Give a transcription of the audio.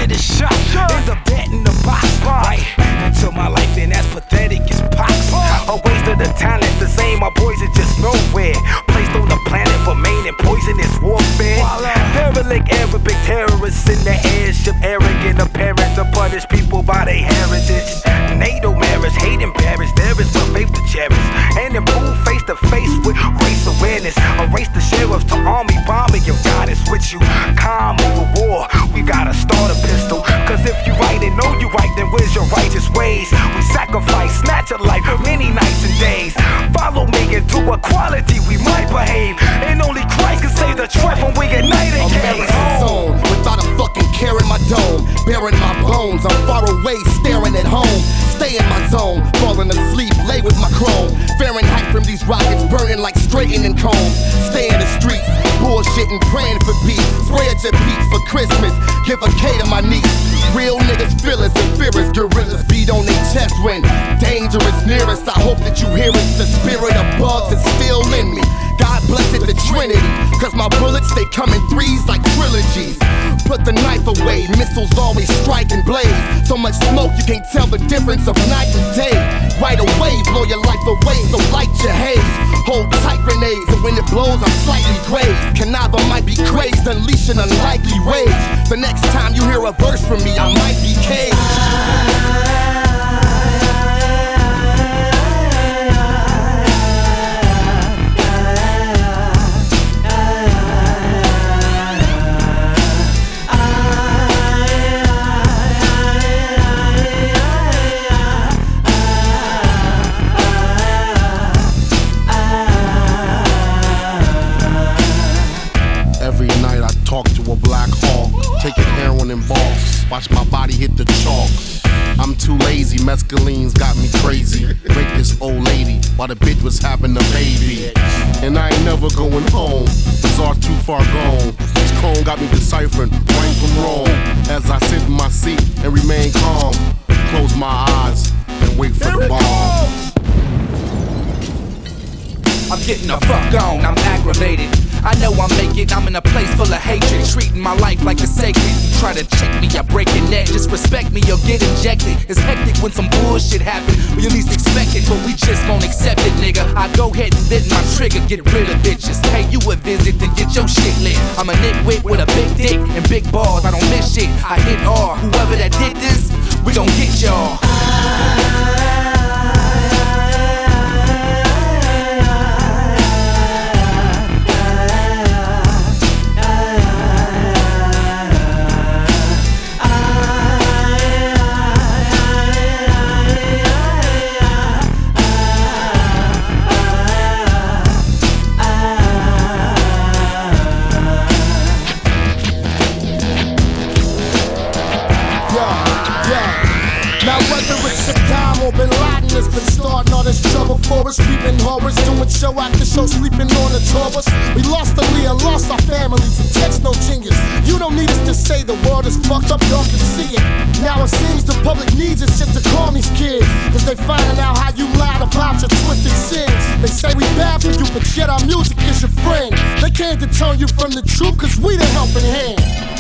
get a shot. End up dead in the box, right? Until my life ain't as pathetic as pox. A waste of the talent, the same, my boys are just nowhere. Placed on the planet, remaining poisonous warfare. Derelict Arabic terrorists in the airship, arrogant apparent to punish people by their heritage. NATO marriage, hate embarrassed, there is but faith to cherish. And improve face to face with race awareness. Erase the sheriffs to army bombing, your God is with you. Calm over war, we gotta start a pistol. Cause if you right and know you right, then where's your righteous ways? We sacrifice, snatch a life, many nights and days. Follow me into equality, we might behave. And only Christ can save the truth when we ignite a case. Without a fucking care in my dome, bearing my bones, I'm far away, staring at home. Stay in my zone, falling asleep, lay with my chrome. Fahrenheit from these rockets, burning like straightening combs. Stay in the streets, bullshitting, praying for peace. Spread your peace for Christmas, give a K to my niece. Real niggas, feelers and fearers, gorillas beat on their chest when dangerous near us. I hope that you hear it, the spirit of bugs is still in me. God bless it, the Trinity, cause my bullets, they come in threes like trilogies. Put the knife away, missiles always strike and blaze. So much smoke you can't tell the difference of night and day. Right away, blow your life away, so light your haze. Hold tight grenades, and when it blows, I'm slightly grazed. Canava might be crazed, unleashing unlikely rage. The next time you hear a verse from me, I might be caged. Talk to a black hawk, taking heroin in bulks. Watch my body hit the chalk. I'm too lazy, mescaline's got me crazy. Break this old lady while the bitch was having a baby. And I ain't never going home, Bazaar's too far gone. This cone got me deciphering right from wrong. As I sit in my seat and remain calm, close my eyes and wait for the bomb. I'm getting the fuck on, I'm aggravated. I know I make it, I'm in a place full of hatred. Treating my life like it's sacred. You try to check me, I break your neck. Disrespect me, you'll get injected. It's hectic when some bullshit happen, but you least expect it, but we just won't accept it, nigga. I go ahead and bend my trigger, get rid of bitches. Pay you a visit, then get your shit lit. I'm a nitwit with a big dick and big balls, I don't miss shit. I hit all, whoever that did this, we gon' get y'all. Bin Laden has been starting all this trouble for us. We've been horrors, doing show after show, sleeping on the tours. We lost Aaliyah, lost our families, and text no genius. You don't need us to say the world is fucked up, y'all can see it. Now it seems the public needs us just to calm these kids, cause they finding out how you lied about your twisted sins. They say we bad for you, but yet our music is your friend. They can't deter you from the truth, cause we the helping hand.